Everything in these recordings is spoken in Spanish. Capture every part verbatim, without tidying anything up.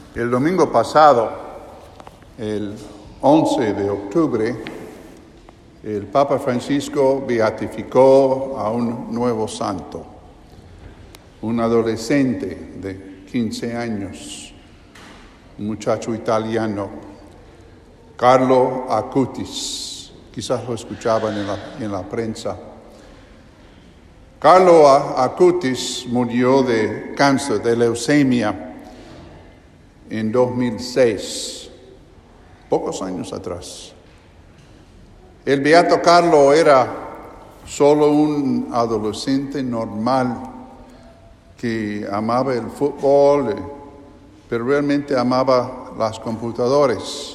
El domingo pasado, el once de octubre, el Papa Francisco beatificó a un nuevo santo, un adolescente de quince años, un muchacho italiano, Carlo Acutis. Quizás lo escuchaban en la, en la prensa. Carlo Acutis murió de cáncer, de leucemia, en dos mil seis, pocos años atrás. El beato Carlo era solo un adolescente normal que amaba el fútbol, pero realmente amaba las computadoras.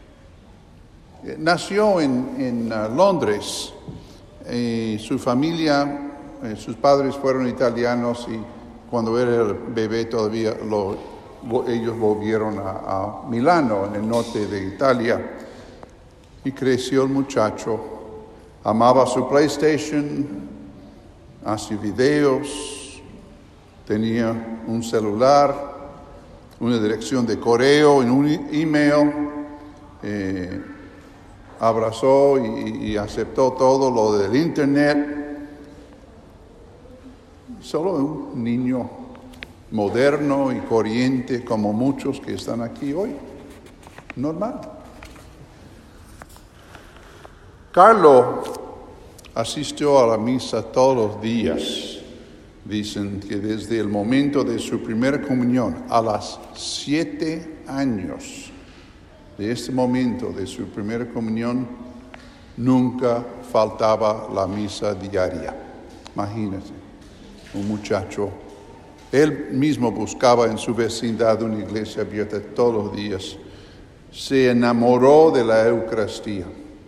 Nació en, en uh, Londres, y su familia, eh, sus padres fueron italianos y cuando era el bebé todavía lo ellos volvieron a, a Milano, en el norte de Italia, y creció el muchacho. Amaba su PlayStation, hacía videos, tenía un celular, una dirección de correo, en un email, eh, abrazó y, y aceptó todo lo del internet. Solo un niño moderno y corriente como muchos que están aquí hoy. Normal. Carlo asistió a la misa todos los días. Dicen que desde el momento de su primera comunión, a los siete años de este momento de su primera comunión, nunca faltaba la misa diaria. Imagínense, un muchacho. Él mismo buscaba en su vecindad una iglesia abierta todos los días. Se enamoró de la Eucaristía.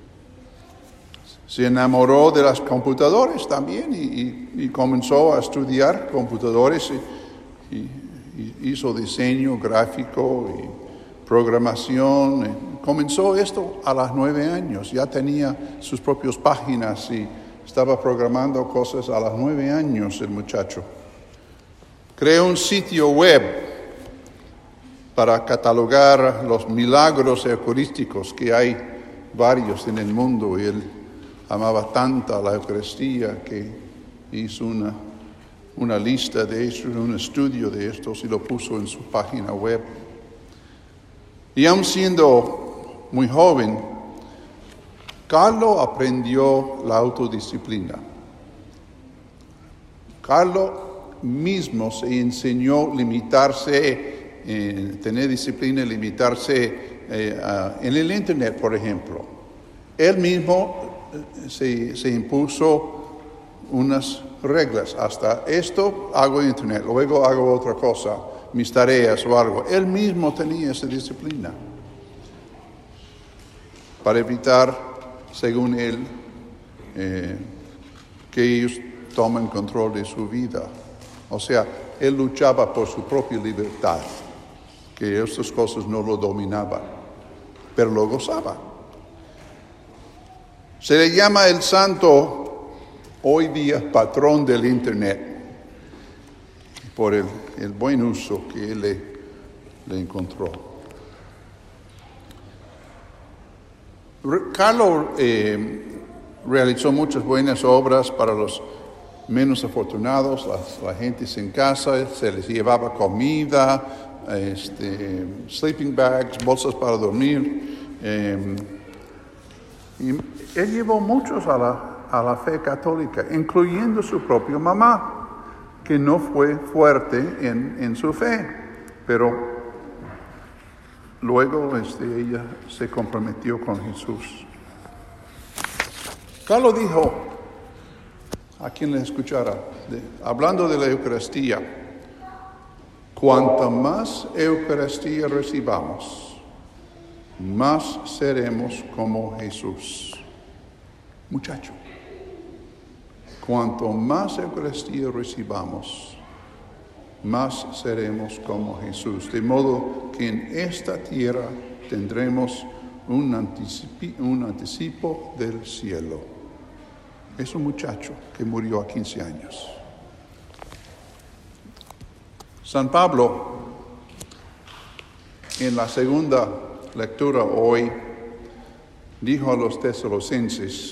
Se enamoró de las computadoras también y, y, y comenzó a estudiar computadores y, y, y hizo diseño gráfico y programación. Comenzó esto a los nueve años. Ya tenía sus propias páginas y estaba programando cosas a los nueve años el muchacho. Creó un sitio web para catalogar los milagros eucarísticos, que hay varios en el mundo, y él amaba tanto la Eucaristía que hizo una, una lista de estos, un estudio de estos y lo puso en su página web. Y aun siendo muy joven, Carlo aprendió la autodisciplina. Carlo mismo se enseñó a limitarse, eh, tener disciplina, limitarse eh, a, en el internet, por ejemplo. Él mismo se, se impuso unas reglas. Hasta esto hago en internet, luego hago otra cosa, mis tareas o algo. Él mismo tenía esa disciplina para evitar, según él, eh, que ellos tomen control de su vida. O sea, él luchaba por su propia libertad, que estas cosas no lo dominaban, pero lo gozaba. Se le llama el santo hoy día patrón del internet, por el, el buen uso que él le, le encontró. Carlo eh, realizó muchas buenas obras para los menos afortunados, la, la gente en casa, se les llevaba comida, este, sleeping bags, bolsas para dormir. Eh, y él llevó muchos a la, a la fe católica, incluyendo su propia mamá, que no fue fuerte en, en su fe, pero luego este, ella se comprometió con Jesús. Carlo dijo, a quien le escuchara, de, hablando de la Eucaristía, cuanta más Eucaristía recibamos, más seremos como Jesús. Muchacho, cuanto más Eucaristía recibamos, más seremos como Jesús. De modo que en esta tierra tendremos un anticipo, un anticipo del cielo. Es un muchacho que murió a quince años. San Pablo en la segunda lectura hoy, dijo a los tesalonicenses,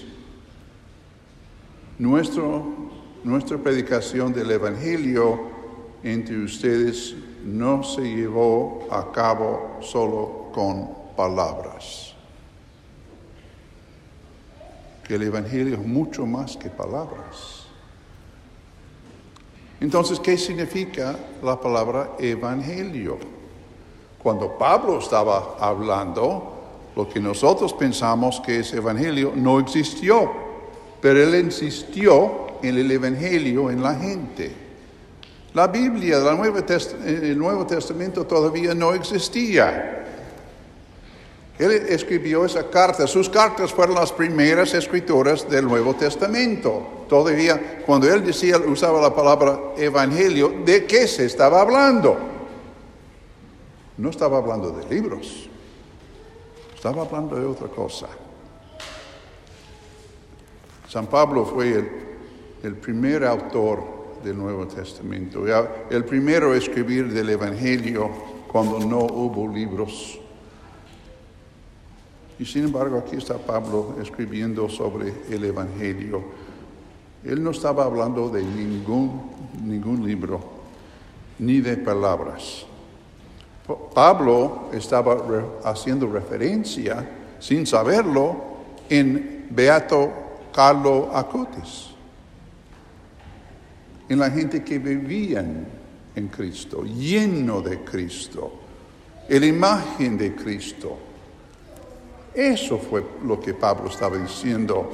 nuestro, nuestra predicación del Evangelio entre ustedes no se llevó a cabo solo con palabras. Que el Evangelio es mucho más que palabras. Entonces, ¿qué significa la palabra Evangelio? Cuando Pablo estaba hablando, lo que nosotros pensamos que es Evangelio no existió, pero él insistió en el Evangelio en la gente. La Biblia, el Nuevo, Test- el Nuevo Testamento todavía no existía. Él escribió esa carta. Sus cartas fueron las primeras escrituras del Nuevo Testamento. Todavía, cuando él decía, usaba la palabra evangelio, ¿de qué se estaba hablando? No estaba hablando de libros. Estaba hablando de otra cosa. San Pablo fue el, el primer autor del Nuevo Testamento. El primero a escribir del evangelio cuando no hubo libros. Y sin embargo, aquí está Pablo escribiendo sobre el Evangelio. Él no estaba hablando de ningún, ningún libro, ni de palabras. Pablo estaba re- haciendo referencia, sin saberlo, en Beato Carlo Acutis, en la gente que vivían en Cristo, lleno de Cristo, en la imagen de Cristo. Eso fue lo que Pablo estaba diciendo.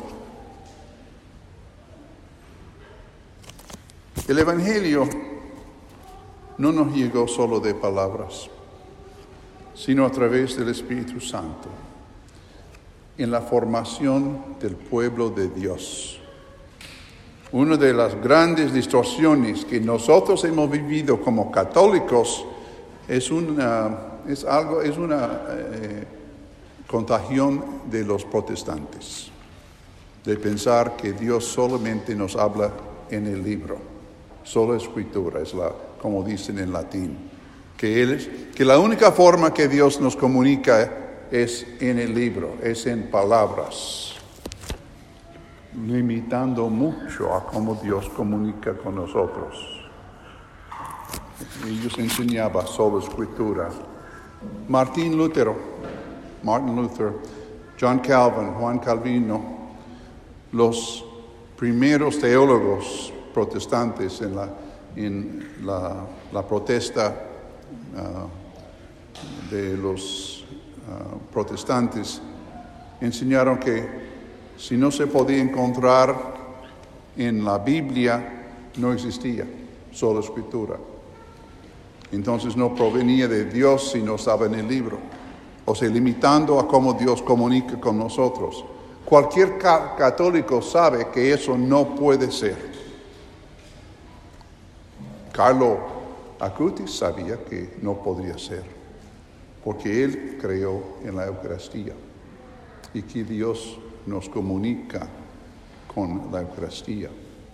El Evangelio no nos llegó solo de palabras, sino a través del Espíritu Santo, en la formación del pueblo de Dios. Una de las grandes distorsiones que nosotros hemos vivido como católicos es una, es algo, es una eh, contagión de los protestantes, de pensar que Dios solamente nos habla en el libro, solo escritura, es la, como dicen en latín, que, él es, que la única forma que Dios nos comunica es en el libro, es en palabras, limitando mucho a cómo Dios comunica con nosotros. Ellos enseñaban solo escritura. Martín Lutero, Martin Luther, John Calvin, Juan Calvino, los primeros teólogos protestantes en la, en la, la protesta uh, de los uh, protestantes, enseñaron que si no se podía encontrar en la Biblia, no existía, solo escritura. Entonces no provenía de Dios si no estaba en el libro. O sea, limitando a cómo Dios comunica con nosotros. Cualquier ca- católico sabe que eso no puede ser. Carlo Acutis sabía que no podría ser, porque él creó en la Eucaristía y que Dios nos comunica con la Eucaristía.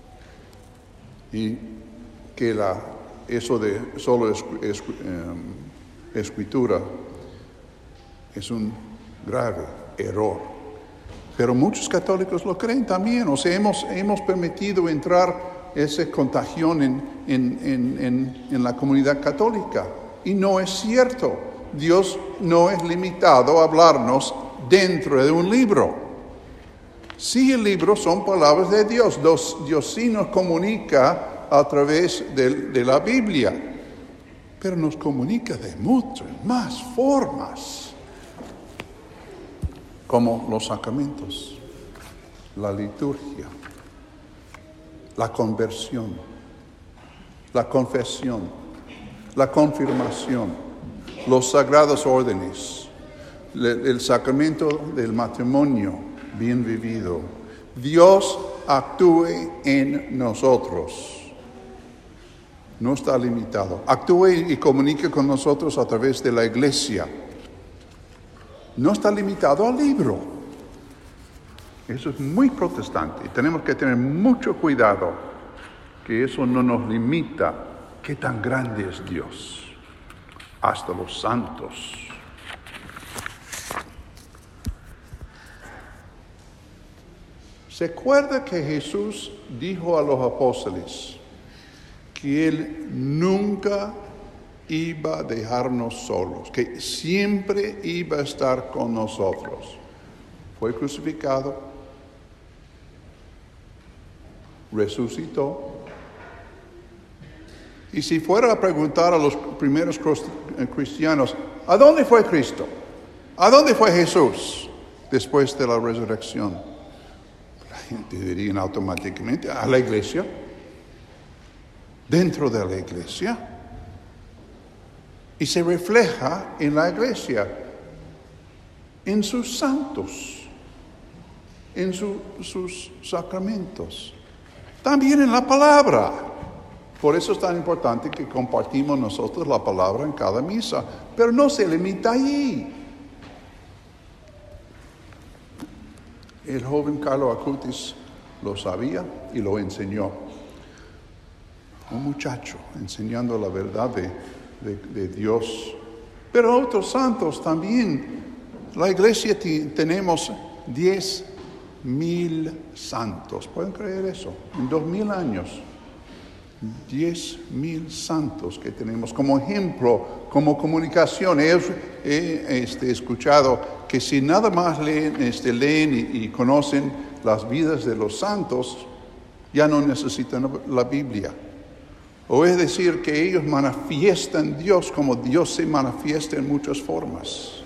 Y que la, eso de solo es, es, eh, escritura es un grave error. Pero muchos católicos lo creen también. O sea, hemos, hemos permitido entrar esa contagión en, en, en, en, en la comunidad católica. Y no es cierto. Dios no es limitado a hablarnos dentro de un libro. Sí, el libro son palabras de Dios. Dios, Dios sí nos comunica a través de, de la Biblia. Pero nos comunica de muchas más formas. Como los sacramentos, la liturgia, la conversión, la confesión, la confirmación, los sagrados órdenes, el sacramento del matrimonio bien vivido. Dios actúe en nosotros. No está limitado. Actúe y comunique con nosotros a través de la iglesia. No está limitado al libro. Eso es muy protestante. Tenemos que tener mucho cuidado que eso no nos limita. ¿Qué tan grande es Dios? Hasta los santos ¿Se acuerda que Jesús dijo a los apóstoles que Él nunca iba a dejarnos solos, que siempre iba a estar con nosotros? Fue crucificado, resucitó. Y si fuera a preguntar a los primeros cristianos, ¿a dónde fue Cristo? ¿A dónde fue Jesús después de la resurrección? La gente diría automáticamente, a la iglesia. Dentro de la iglesia. Y se refleja en la iglesia, en sus santos, en su, sus sacramentos. También en la palabra. Por eso es tan importante que compartimos nosotros la palabra en cada misa. Pero no se limita ahí. El joven Carlo Acutis lo sabía y lo enseñó. Un muchacho enseñando la verdad de, de, de Dios. Pero otros santos también. La iglesia t- tenemos diez mil santos. ¿Pueden creer eso? En dos mil años. Diez mil santos que tenemos como ejemplo, como comunicación. He, he este, escuchado que si nada más leen, este, leen y, y conocen las vidas de los santos, ya no necesitan la Biblia. O es decir, que ellos manifiestan Dios como Dios se manifiesta en muchas formas.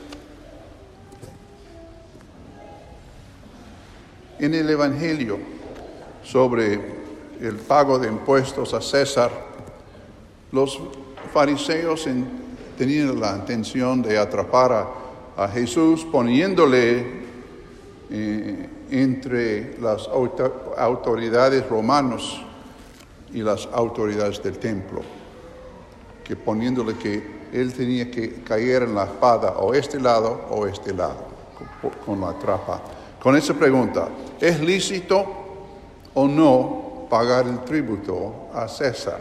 En el Evangelio sobre el pago de impuestos a César, los fariseos en, tenían la intención de atrapar a, a Jesús poniéndole eh, entre las auto, autoridades romanos y las autoridades del templo, que poniéndole que él tenía que caer en la espada o este lado o este lado, con, con la trapa. Con esa pregunta, ¿es lícito o no pagar el tributo a César?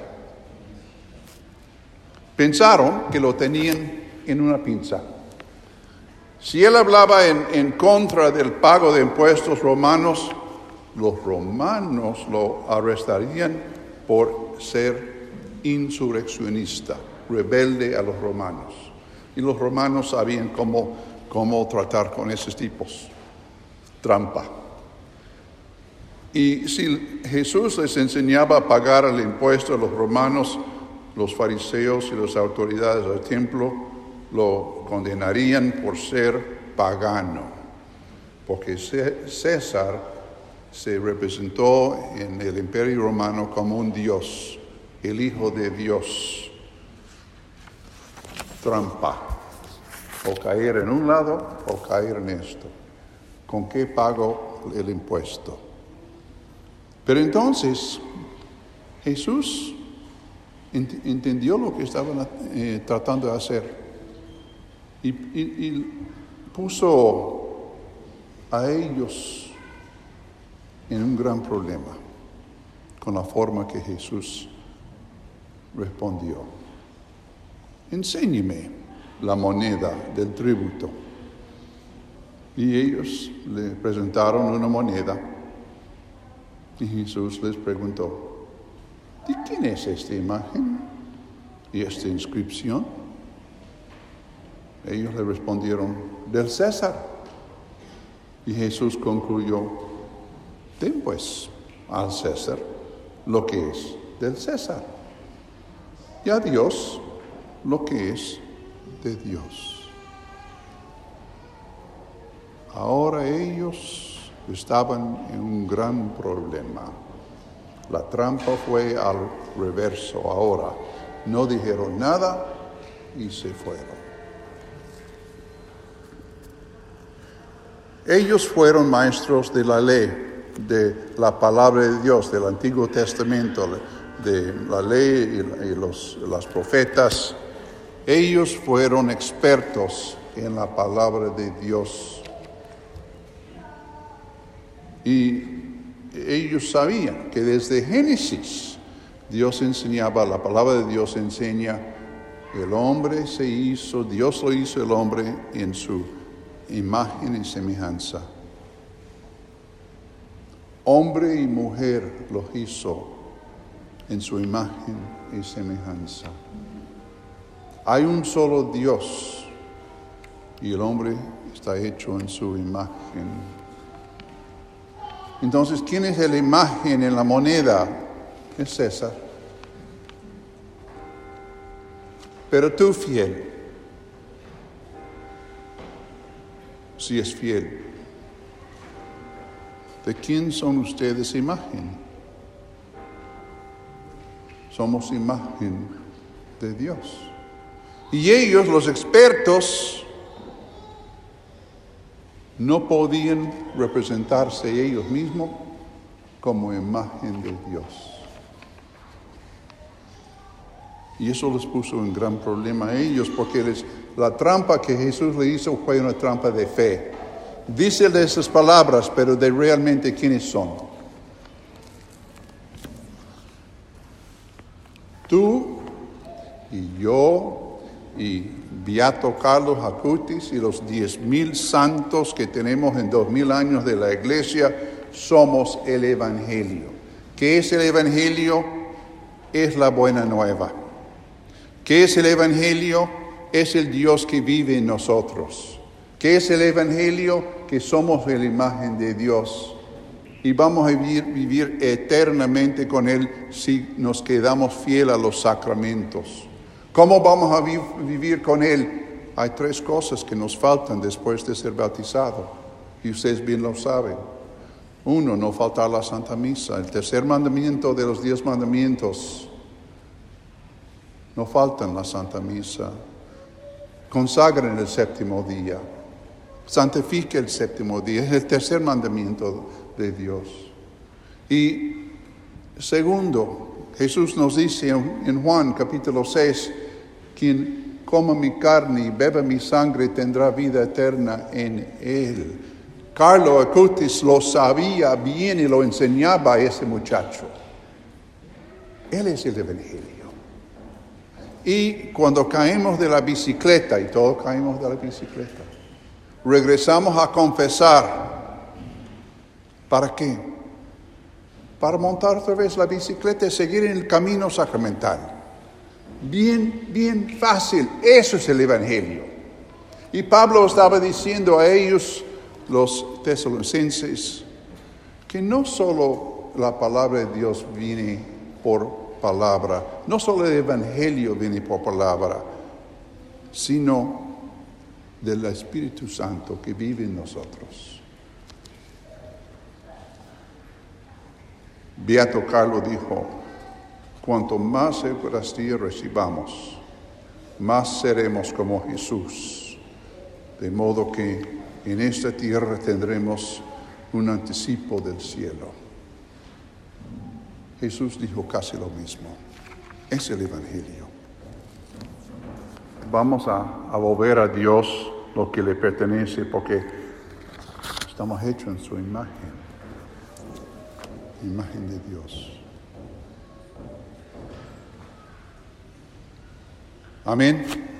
Pensaron que lo tenían en una pinza. Si él hablaba en, en contra del pago de impuestos romanos, los romanos lo arrestarían por ser insurreccionista, rebelde a los romanos. Y los romanos sabían cómo, cómo tratar con esos tipos. Trampa. Y si Jesús les enseñaba a pagar el impuesto a los romanos, los fariseos y las autoridades del templo lo condenarían por ser pagano, porque César se representó en el Imperio Romano como un dios, el Hijo de Dios. Trampa, o caer en un lado o caer en esto. ¿Con qué pago el impuesto? Pero entonces Jesús ent- entendió lo que estaban eh, tratando de hacer y, y, y puso a ellos en un gran problema con la forma que Jesús respondió. Enséñeme la moneda del tributo. Y ellos le presentaron una moneda. Y Jesús les preguntó, ¿de quién es esta imagen y esta inscripción? Ellos le respondieron, del César. Y Jesús concluyó, den pues al César lo que es del César y a Dios lo que es de Dios. Ahora ellos estaban en un gran problema. La trampa fue al reverso ahora. No dijeron nada y se fueron. Ellos fueron maestros de la ley, de la palabra de Dios, del Antiguo Testamento, de la ley y los, los profetas. Ellos fueron expertos en la palabra de Dios. Y ellos sabían que desde Génesis Dios enseñaba, la palabra de Dios enseña, el hombre se hizo, Dios lo hizo el hombre en su imagen y semejanza. Hombre y mujer los hizo en su imagen y semejanza. Hay un solo Dios y el hombre está hecho en su imagen. Entonces, ¿quién es la imagen en la moneda? Es César. Pero tú fiel, si es fiel, ¿de quién son ustedes imagen? Somos imagen de Dios. Y ellos, los expertos, no podían representarse ellos mismos como imagen de Dios. Y eso les puso un gran problema a ellos, porque les, la trampa que Jesús le hizo fue una trampa de fe. Dícele esas palabras, pero de realmente quiénes son. Tú y yo y Beato Carlos Acutis y los diez mil santos que tenemos en dos mil años de la iglesia somos el Evangelio. ¿Qué es el Evangelio? Es la buena nueva. ¿Qué es el Evangelio? Es el Dios que vive en nosotros. ¿Qué es el Evangelio? Que somos la imagen de Dios y vamos a vivir, vivir eternamente con Él si nos quedamos fieles a los sacramentos. ¿Cómo vamos a vi- vivir con Él? Hay tres cosas que nos faltan después de ser bautizados y ustedes bien lo saben. Uno, no faltar la Santa Misa. El tercer mandamiento de los diez mandamientos. No faltan la Santa Misa. Consagren el séptimo día. Santifique el séptimo día. Es el tercer mandamiento de Dios. Y segundo, Jesús nos dice en Juan capítulo seis, quien coma mi carne y beba mi sangre tendrá vida eterna en Él. Carlo Acutis lo sabía bien y lo enseñaba a ese muchacho. Él es el Evangelio. Y cuando caemos de la bicicleta, y todos caemos de la bicicleta, regresamos a confesar. ¿Para qué? Para montar otra vez la bicicleta y seguir en el camino sacramental. Bien, bien fácil. Eso es el Evangelio. Y Pablo estaba diciendo a ellos, los tesalonicenses, que no solo la palabra de Dios viene por palabra, no solo el Evangelio viene por palabra, sino del Espíritu Santo que vive en nosotros. Beato Carlo dijo, cuanto más Eucaristía recibamos, más seremos como Jesús, de modo que en esta tierra tendremos un anticipo del cielo. Jesús dijo casi lo mismo. Es el Evangelio. Vamos a, a volver a Dios lo que le pertenece, porque estamos hechos en su imagen. Imagen de Dios. Amén.